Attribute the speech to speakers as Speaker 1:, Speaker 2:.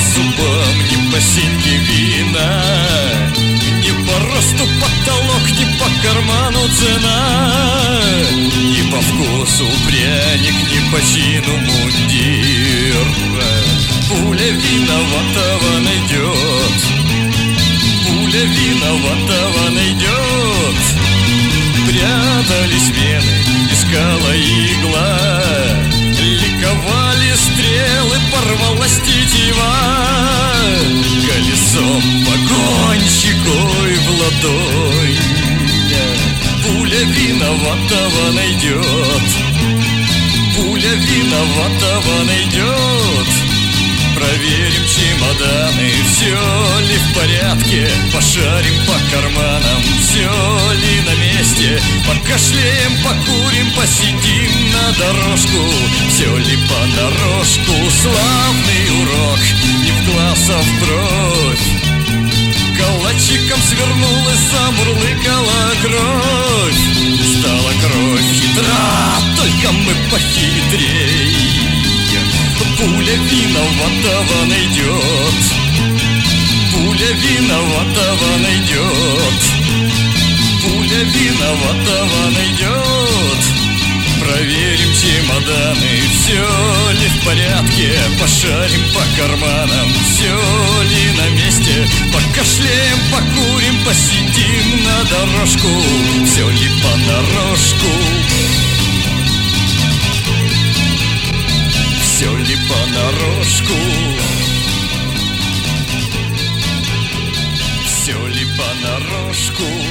Speaker 1: зубам, ни по синьке вина, ни по росту потолок, ни по карману цена, ни по вкусу пряник, ни по чину мундир. Пуля виноватого найдет, пуля виноватого найдет. Прятались вены, искала игла, ликовали стрелы, порвалась тетива. Колесом погонщикой в ладонь пуля виноватого найдет, пуля виноватого найдет. Проверим чемоданы, все ли в порядке, пошарим по карманам, все ли на месте. Покашляем, покурим, посидим на дорожку, все ли понарошку. Славный урок, не в глаз, а в бровь. Калачиком свернулась, замурлыкала кровь. Стала кровь хитра, только мы похитрей. Пуля виноватого найдет, пуля виноватого найдет, пуля виноватого найдет. Проверим чемоданы, все ли в порядке, пошарим по карманам, все ли на месте. Покашляем, покурим, посидим на дорожку, все ли понарошку. Все ли понарошку, все ли понарошку.